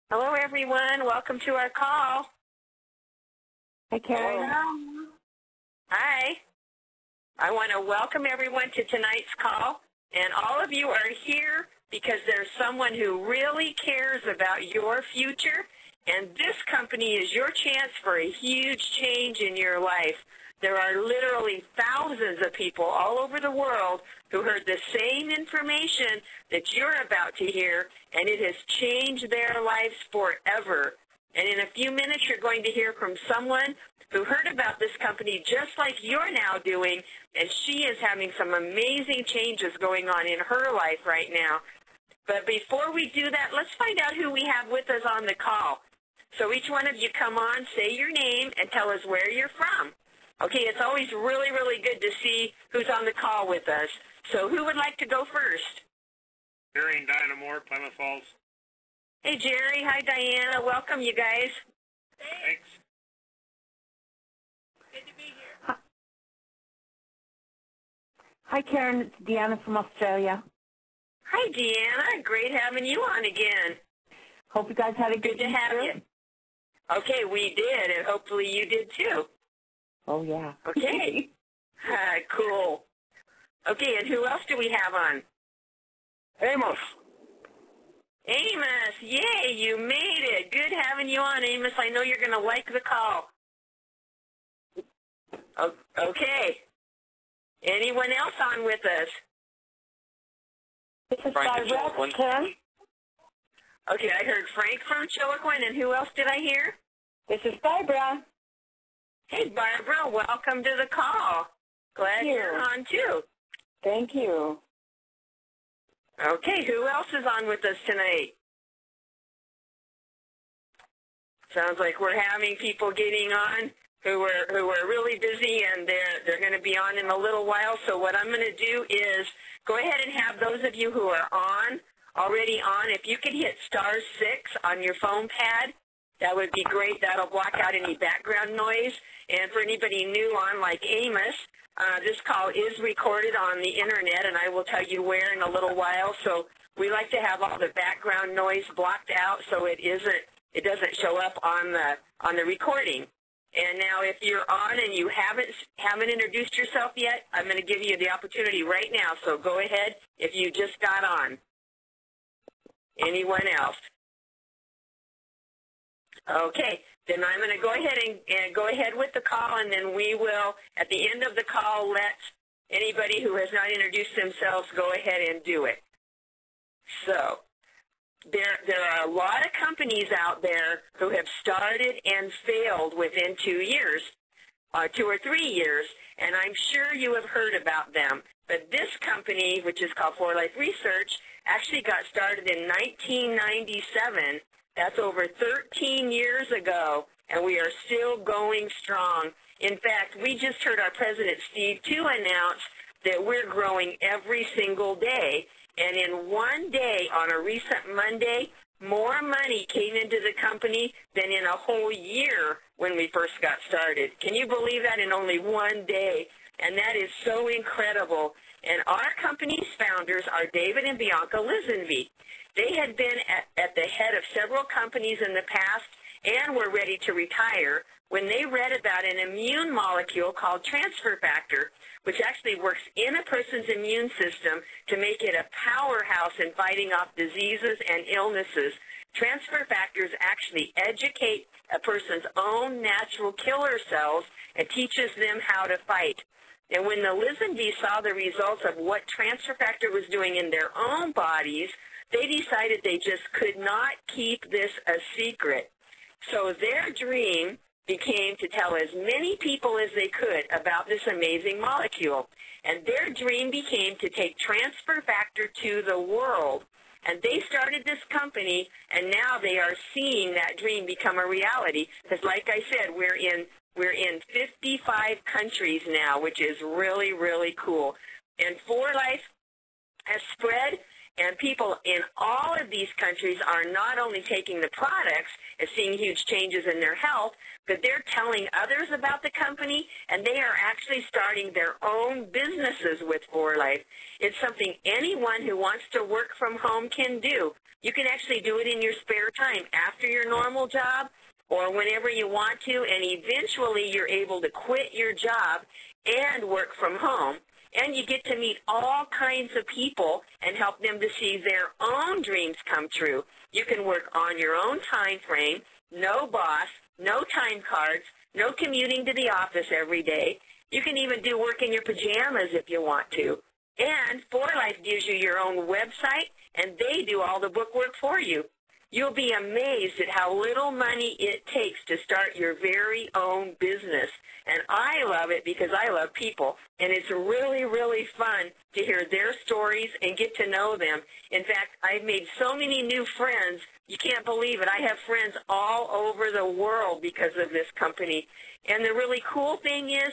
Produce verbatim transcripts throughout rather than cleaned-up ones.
Hello, everyone. Welcome to our call. Hi, Karen. Hello. Hi. I want to welcome everyone to tonight's call. And all of you are here because there's someone who really cares about your future. And this company is your chance for a huge change in your life. There are literally thousands of people all over the world who heard the same information that you're about to hear, and it has changed their lives forever. And in a few minutes, you're going to hear from someone who heard about this company just like you're now doing, and she is having some amazing changes going on in her life right now. But before we do that, let's find out who we have with us on the call. So each one of you come on, say your name, and tell us where you're from. Okay, it's always really, really good to see who's on the call with us. So who would like to go first? Jerry and Diana Moore, Plymouth Falls. Hey, Jerry. Hi, Diana. Welcome, you guys. Thanks. Good to be here. Hi, Karen. It's Deanna from Australia. Hi, Deanna. Great having you on again. Hope you guys had a good Good to have you. Okay, we did, and hopefully you did too. Oh, yeah. Okay. uh, cool. Okay, and who else do we have on? Amos. Amos, yay, you made it. Good having you on, Amos. I know you're going to like the call. Okay. Anyone else on with us? This is Frank Barbara, Karen. Okay, I heard Frank from Chiloquin, and who else did I hear? This is Barbara. Hey, Barbara, welcome to the call. Glad Thank you. you're on, too. Thank you. Okay, who else is on with us tonight? Sounds like we're having people getting on who are who are really busy, and they're they're going to be on in a little while. So what I'm going to do is go ahead and have those of you who are on already on. If you could hit star six on your phone pad, that would be great. That'll block out any background noise. And for anybody new on, like Amos, uh, this call is recorded on the internet, and I will tell you where in a little while. So we like to have all the background noise blocked out so it isn't it doesn't show up on the on the recording. And now, if you're on and you haven't haven't introduced yourself yet, I'm going to give you the opportunity right now. So go ahead if you just got on. Anyone else? Okay, then I'm going to go ahead and, and go ahead with the call, and then we will, at the end of the call, let anybody who has not introduced themselves go ahead and do it. So there, there are a lot of companies out there who have started and failed within two years, uh, two or three years, and I'm sure you have heard about them. But this company, which is called four Life Research, actually got started in nineteen ninety-seven. That's over thirteen years ago, and we are still going strong. In fact, we just heard our president, Steve Tu, announce that we're growing every single day. And in one day, on a recent Monday, more money came into the company than in a whole year when we first got started. Can you believe that, in only one day? And that is so incredible. And our company's founders are David and Bianca Lisenby. They had been at, at the head of several companies in the past and were ready to retire when they read about an immune molecule called transfer factor, which actually works in a person's immune system to make it a powerhouse in fighting off diseases and illnesses. Transfer factors actually educate a person's own natural killer cells and teaches them how to fight. And when the Lisenby saw the results of what transfer factor was doing in their own bodies, they decided they just could not keep this a secret. So their dream became to tell as many people as they could about this amazing molecule. And their dream became to take transfer factor to the world. And they started this company, and now they are seeing that dream become a reality. Because like I said, we're in we're in fifty-five countries now, which is really, really cool. And four Life has spread, and people in all of these countries are not only taking the products and seeing huge changes in their health, but they're telling others about the company, and they are actually starting their own businesses with four Life. It's something anyone who wants to work from home can do. You can actually do it in your spare time after your normal job or whenever you want to, and eventually you're able to quit your job and work from home. And you get to meet all kinds of people and help them to see their own dreams come true. You can work on your own time frame, no boss, no time cards, no commuting to the office every day. You can even do work in your pajamas if you want to. And four Life gives you your own website, and they do all the bookwork for you. You'll be amazed at how little money it takes to start your very own business. And I love it because I love people. And it's really, really fun to hear their stories and get to know them. In fact, I've made so many new friends. You can't believe it. I have friends all over the world because of this company. And the really cool thing is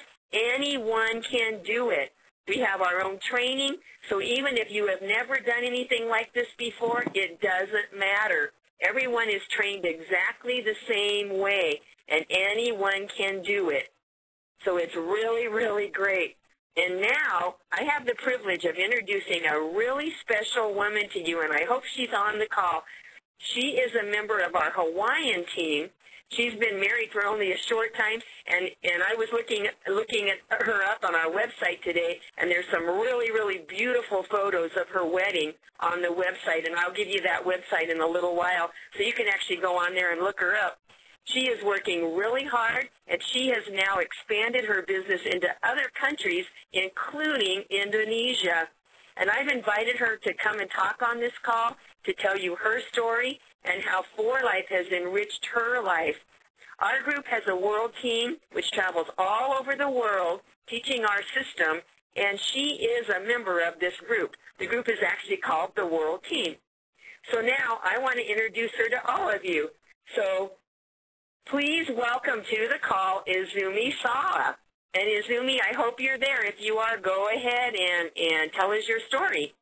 anyone can do it. We have our own training, so even if you have never done anything like this before, it doesn't matter. Everyone is trained exactly the same way, and anyone can do it. So it's really, really great. And now I have the privilege of introducing a really special woman to you, and I hope she's on the call. She is a member of our Hawaiian team. She's been married for only a short time, and, and I was looking, looking at her up on our website today, and there's some really, really beautiful photos of her wedding on the website, and I'll give you that website in a little while so you can actually go on there and look her up. She is working really hard, and she has now expanded her business into other countries, including Indonesia. And I've invited her to come and talk on this call to tell you her story and how four Life has enriched her life. Our group has a world team which travels all over the world teaching our system, and she is a member of this group. The group is actually called the World Team. So now I want to introduce her to all of you. So please welcome to the call Izumi Sawa. And Izumi, I hope you're there. If you are, go ahead and, and tell us your story.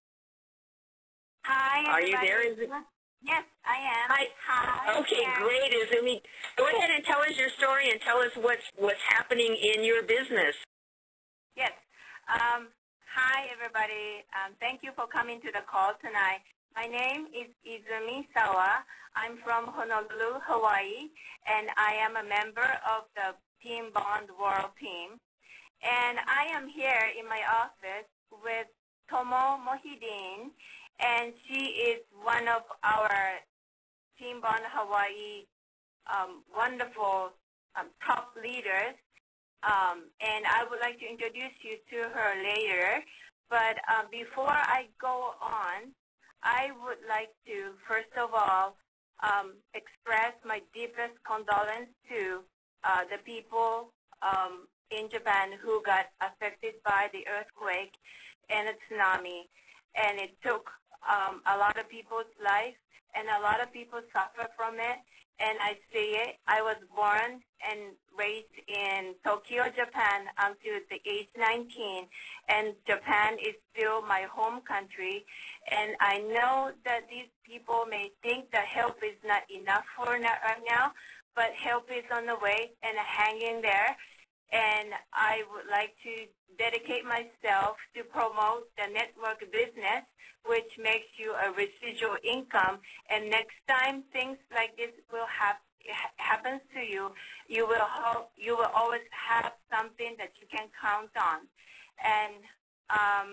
Hi, Are everybody. you there, Izumi? Yes, I am. Hi. Hi. Okay, Karen. great, Izumi. Go ahead and tell us your story and tell us what's, what's happening in your business. Yes. Um, hi, everybody. Um, thank you for coming to the call tonight. My name is Izumi Sawa. I'm from Honolulu, Hawaii, and I am a member of the Team Bond World Team. And I am here in my office with Tomo Mohideen, and she is one of our Team Bond Hawaii um, wonderful um, top leaders. Um, and I would like to introduce you to her later. But uh, before I go on, I would like to, first of all, um, express my deepest condolence to uh, the people um, in Japan who got affected by the earthquake and the tsunami. And it took um, a lot of people's life, and a lot of people suffer from it. And I see it. I was born and raised in Tokyo, Japan until the age nineteen, and Japan is still my home country. And I know that these people may think that help is not enough for right now, but help is on the way, and hang in there. And I would like to dedicate myself to promote the network business, which makes you a residual income. And next time things like this will have happens to you, you will hope, you will always have something that you can count on. And um,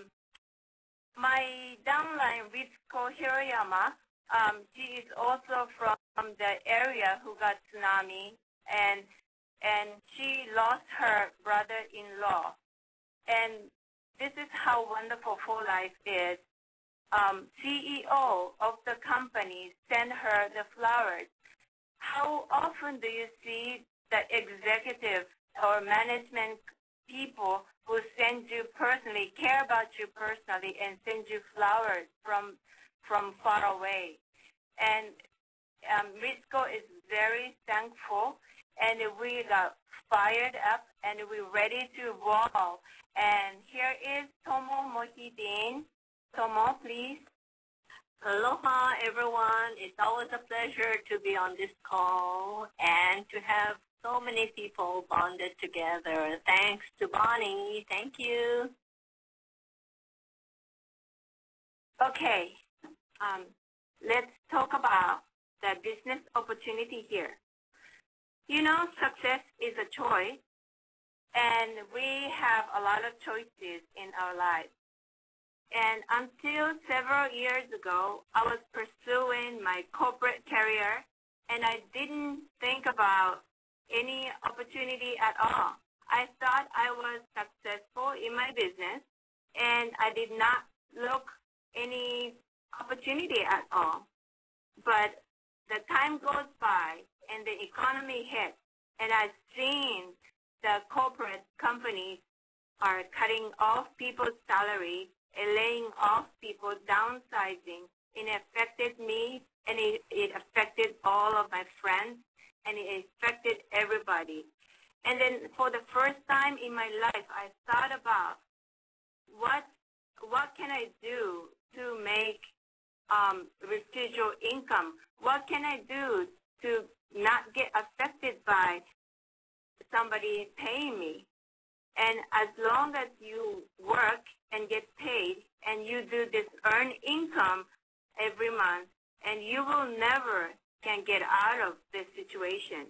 my downline, Ritsuko Hiroyama, um, she is also from the area who got tsunami, and and she lost her brother-in-law. And this is how wonderful four Life is. Um, C E O of the company sent her the flowers. How often do you see the executive or management people who send you personally, care about you personally, and send you flowers from from far away? And um, Ritsuko is very thankful, and we got fired up, and we're ready to roll. And here is Tomo Mohideen. Tomo, please. Aloha, everyone. It's always a pleasure to be on this call and to have so many people bonded together. Thanks to Bonnie. Thank you. Okay. Um, let's talk about the business opportunity here. You know, success is a choice, and we have a lot of choices in our lives. And until several years ago, I was pursuing my corporate career, and I didn't think about any opportunity at all. I thought I was successful in my business, and I did not look any opportunity at all. But the time goes by, and the economy hits, and I've seen the corporate companies are cutting off people's salary and laying off people, downsizing. It affected me, and it, it affected all of my friends, and it affected everybody. And then for the first time in my life, I thought about what what can I do to make um, residual income? What can I do to not get affected by somebody paying me? And as long as you work and get paid and you do this earn income every month, and you will never can get out of this situation.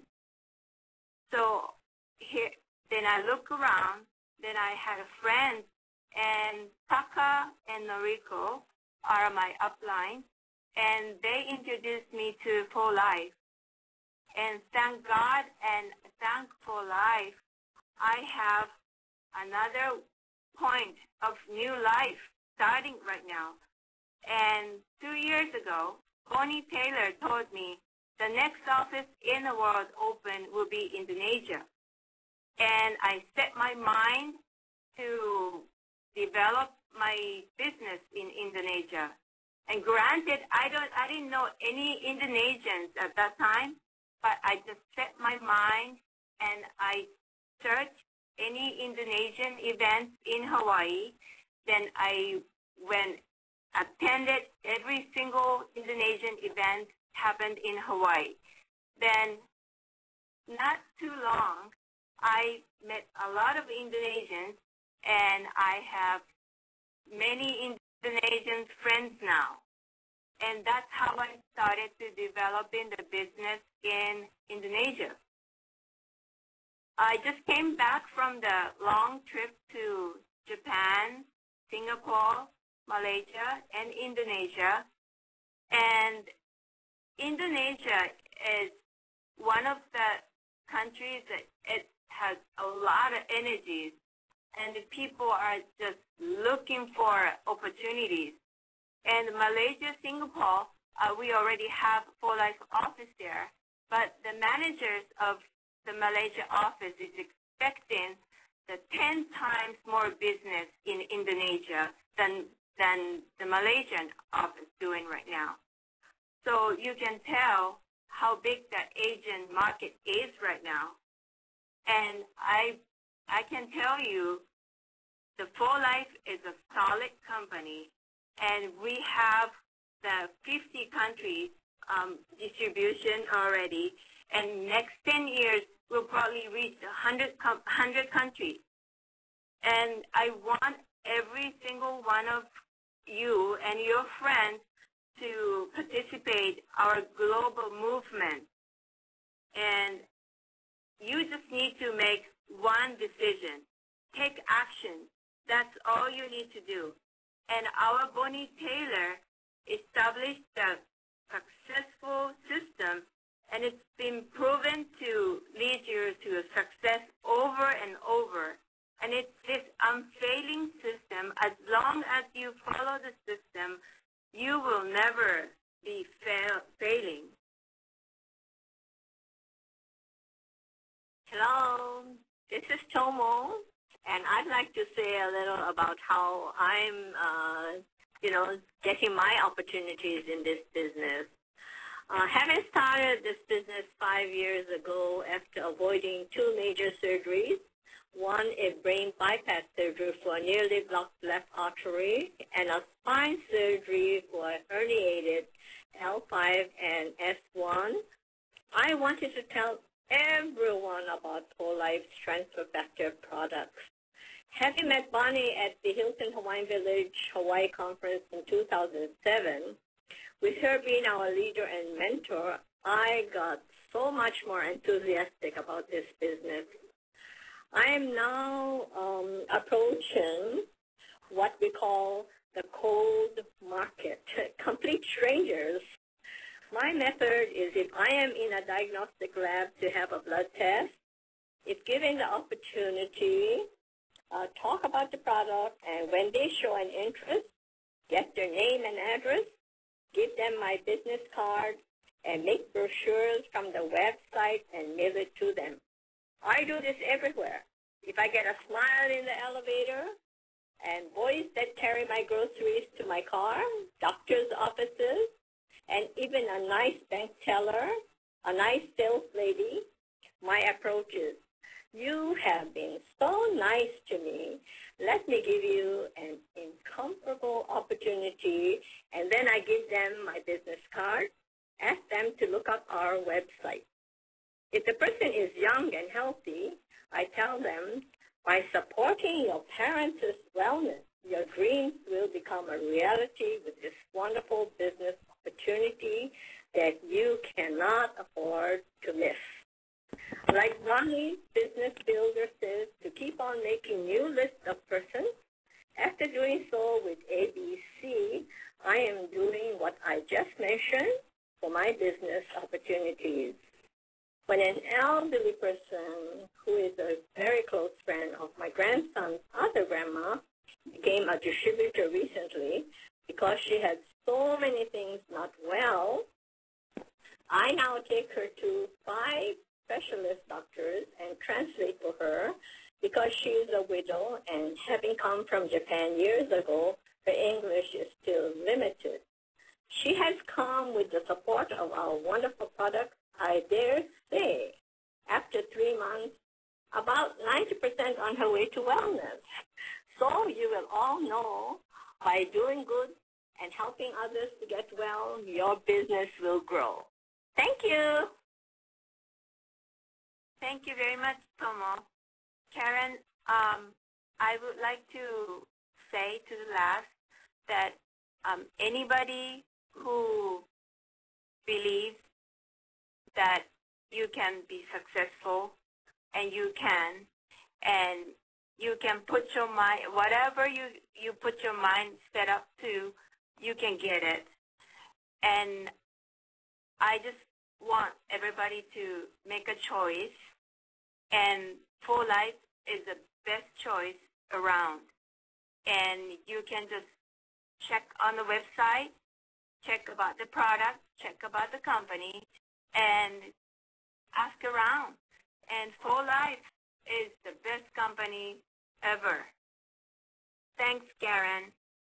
So here, then I look around, then I had a friend, and Taka and Noriko are my upline, and they introduced me to For Life. And thank God and thank For Life, I have another point of new life starting right now. And two years ago, Bonnie Taylor told me the next office in the world open will be Indonesia. And I set my mind to develop my business in Indonesia. And granted, I don't, I didn't know any Indonesians at that time, but I just set my mind and I searched any Indonesian events in Hawaii. Then I went, attended every single Indonesian event happened in Hawaii. Then, not too long, I met a lot of Indonesians, and I have many Indonesian friends now. And that's how I started to developing the business in Indonesia. I just came back from the long trip to Japan, Singapore, Malaysia, and Indonesia. And Indonesia is one of the countries that it has a lot of energies, and the people are just looking for opportunities. And Malaysia, Singapore, uh, we already have For Life office there, but the managers of the Malaysia office is expecting the ten times more business in Indonesia than than the Malaysian office doing right now. So you can tell how big the Asian market is right now. And I I can tell you the For Life is a solid company, and we have the fifty countries um, distribution already, and next ten years we'll probably reach one hundred, one hundred countries. And I want every single one of you and your friends to participate in our global movement. And you just need to make one decision. Take action. That's all you need to do. And our Bonnie Taylor established a successful system, and it's been proven to lead you to a success over and over. And it's this unfailing system. As long as you follow the system, you will never be fail, failing. Hello, this is Tomo, and I'd like to say a little about how I'm, uh, you know, getting my opportunities in this business. Uh, having started this business five years ago after avoiding two major surgeries, one a brain bypass surgery for a nearly blocked left artery and a spine surgery for a herniated L five and S one, I wanted to tell everyone about For Life's transfer factor products. Having met Bonnie at the Hilton Hawaiian Village Hawaii Conference in two thousand seven, with her being our leader and mentor, I got so much more enthusiastic about this business. I am now um, approaching what we call the cold market, complete strangers. My method is if I am in a diagnostic lab to have a blood test, if given the opportunity, uh, talk about the product, and when they show an interest, get their name and address, give them my business card, and make brochures from the website and mail it to them. I do this everywhere. If I get a smile in the elevator, and boys that carry my groceries to my car, doctor's offices, and even a nice bank teller, a nice sales lady, my approach is, you have been so nice to me. Let me give you an incomparable opportunity, and then I give them my business card, ask them to look up our website. If the person is young and healthy, I tell them, by supporting your parents' wellness, your dreams will become a reality with this wonderful business opportunity that you cannot afford to miss. Like Bonnie, Business Builder says, to keep on making new lists of persons. After doing so with A B C, I am doing what I just mentioned for my business opportunities. When an elderly person who is a very close friend of my grandson's other grandma became a distributor recently because she had so many things not well, I now take her to five specialist doctors and translate for her because she is a widow and having come from Japan years ago, her English is still limited. She has come with the support of our wonderful product, I dare say, after three months, about ninety percent on her way to wellness. So you will all know by doing good and helping others to get well, your business will grow. Thank you. Thank you very much, Tomo. Karen, um, I would like to say to the last that um, anybody who believes that you can be successful and you can, and you can put your mind, whatever you, you put your mind set up to, you can get it. And I just want everybody to make a choice, and Full Life is the best choice around. And you can just check on the website, check about the product, check about the company, and ask around. And Full Life is the best company ever. Thanks, Karen.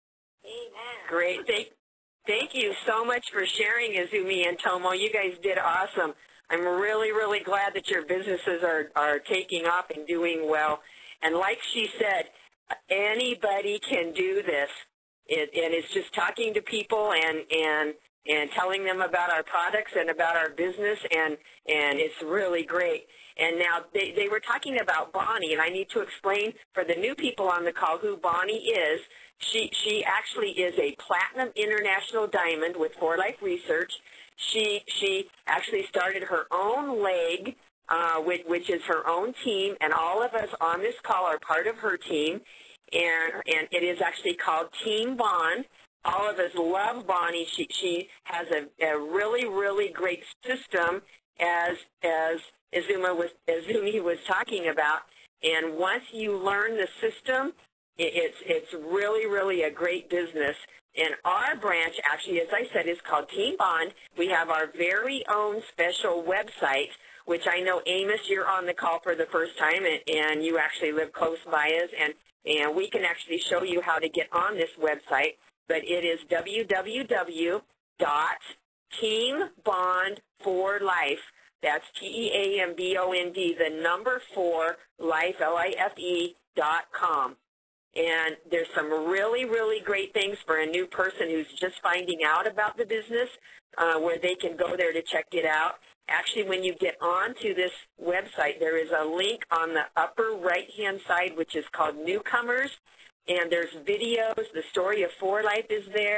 Amen. Great. Thank, thank you so much for sharing, Izumi and Tomo. You guys did awesome. I'm really, really glad that your businesses are, are taking off and doing well. And like she said, anybody can do this. It, and it's just talking to people and, and, and telling them about our products and about our business, and, and it's really great. And now they, they were talking about Bonnie, and I need to explain for the new people on the call who Bonnie is. She, she actually is a Platinum International Diamond with For Life Research. She, she actually started her own leg, uh, which, which is her own team, and all of us on this call are part of her team, and, and it is actually called Team Bond. All of us love Bonnie. She, she has a, a really, really great system, as, as Izumi was, Izumi was talking about, and once you learn the system, it, it's, it's really, really a great business. And our branch, actually, as I said, is called Team Bond. We have our very own special website, which I know, Amos, you're on the call for the first time, and, and you actually live close by us, and, and we can actually show you how to get on this website. But it is w w w dot team bond for life. That's T E A M B O N D, the number four, life, L I F E, dot com. And there's some really, really great things for a new person who's just finding out about the business, uh, where they can go there to check it out. Actually, when you get onto this website, there is a link on the upper right-hand side, which is called Newcomers, and there's videos. The story of For Life is there.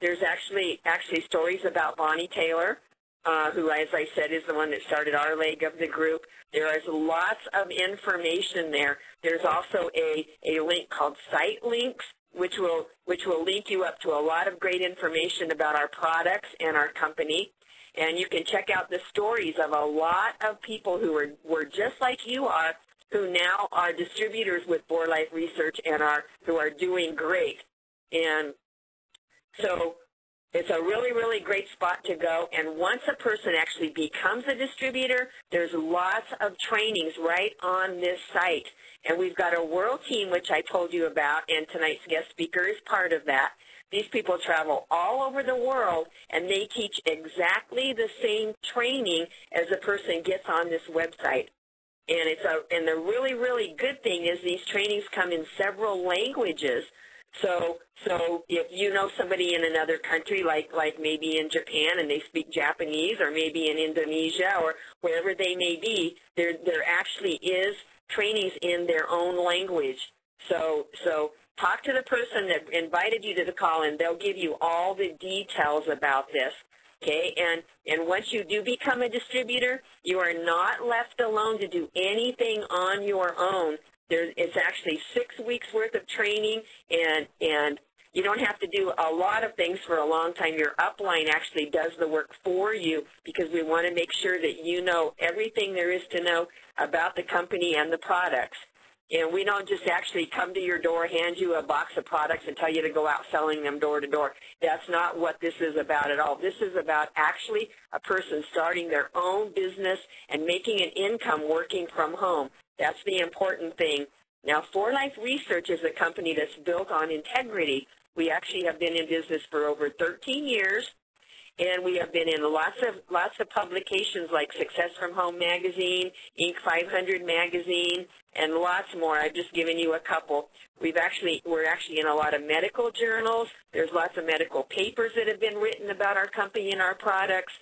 There's actually actually stories about Bonnie Taylor, uh, who, as I said, is the one that started our leg of the group. There is lots of information there. There's also a, a link called Site Links, which will which will link you up to a lot of great information about our products and our company. And you can check out the stories of a lot of people who were, were just like you are, who now are distributors with For Life Research and are who are doing great. And so it's a really, really great spot to go. And once a person actually becomes a distributor, there's lots of trainings right on this site. And we've got a world team, which I told you about, and tonight's guest speaker is part of that. These people travel all over the world, and they teach exactly the same training as a person gets on this website. And it's a, and the really, really good thing is these trainings come in several languages. So, so if you know somebody in another country, like, like maybe in Japan and they speak Japanese, or maybe in Indonesia or wherever they may be, there, there actually is trainings in their own language. So, so talk to the person that invited you to the call, and they'll give you all the details about this. Okay, and, and once you do become a distributor, you are not left alone to do anything on your own. There's, it's actually six weeks worth of training, and, and you don't have to do a lot of things for a long time. Your upline actually does the work for you, because we want to make sure that you know everything there is to know about the company and the products. And we don't just actually come to your door, hand you a box of products, and tell you to go out selling them door to door. That's not what this is about at all. This is about actually a person starting their own business and making an income working from home. That's the important thing. Now, For Life Research is a company that's built on integrity. We actually have been in business for over thirteen years. And we have been in lots of lots of publications like Success from Home magazine, Inc five hundred magazine, and lots more. I've just given you a couple. We've actually we're actually in a lot of medical journals. There's lots of medical papers that have been written about our company and our products.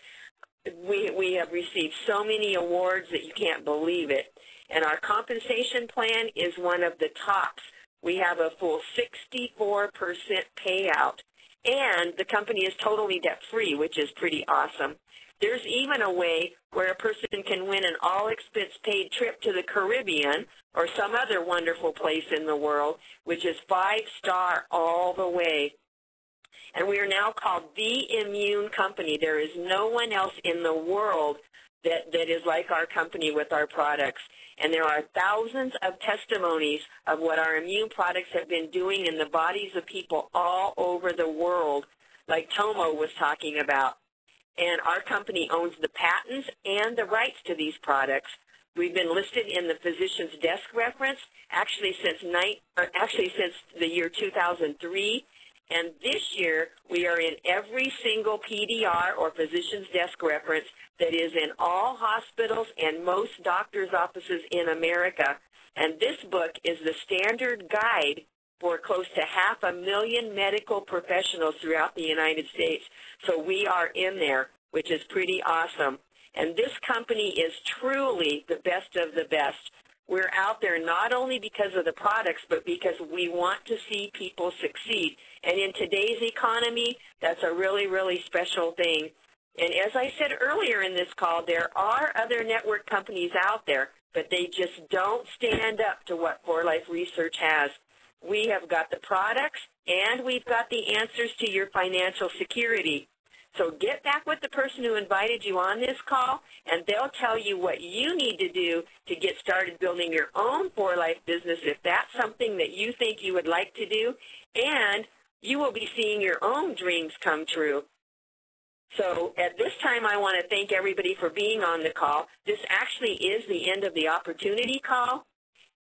We we have received so many awards that you can't believe it. And our compensation plan is one of the tops. We have a full sixty-four percent payout. And the company is totally debt-free, which is pretty awesome. There's even a way where a person can win an all-expense-paid trip to the Caribbean or some other wonderful place in the world, which is five-star all the way. And we are now called the Immune Company. There is no one else in the world that, that is like our company with our products. And there are thousands of testimonies of what our immune products have been doing in the bodies of people all over the world, like Tomo was talking about. And our company owns the patents and the rights to these products. We've been listed in the Physician's Desk reference actually since, nine, or actually since the year two thousand three. And this year, we are in every single P D R or Physician's Desk reference that is in all hospitals and most doctors' offices in America. And this book is the standard guide for close to half a million medical professionals throughout the United States. So we are in there, which is pretty awesome. And this company is truly the best of the best. We're out there not only because of the products, but because we want to see people succeed. And in today's economy, that's a really, really special thing. And as I said earlier in this call, there are other network companies out there, but they just don't stand up to what For Life Research has. We have got the products, and we've got the answers to your financial security. So get back with the person who invited you on this call, and they'll tell you what you need to do to get started building your own For Life business if that's something that you think you would like to do, and you will be seeing your own dreams come true. So at this time, I want to thank everybody for being on the call. This actually is the end of the opportunity call.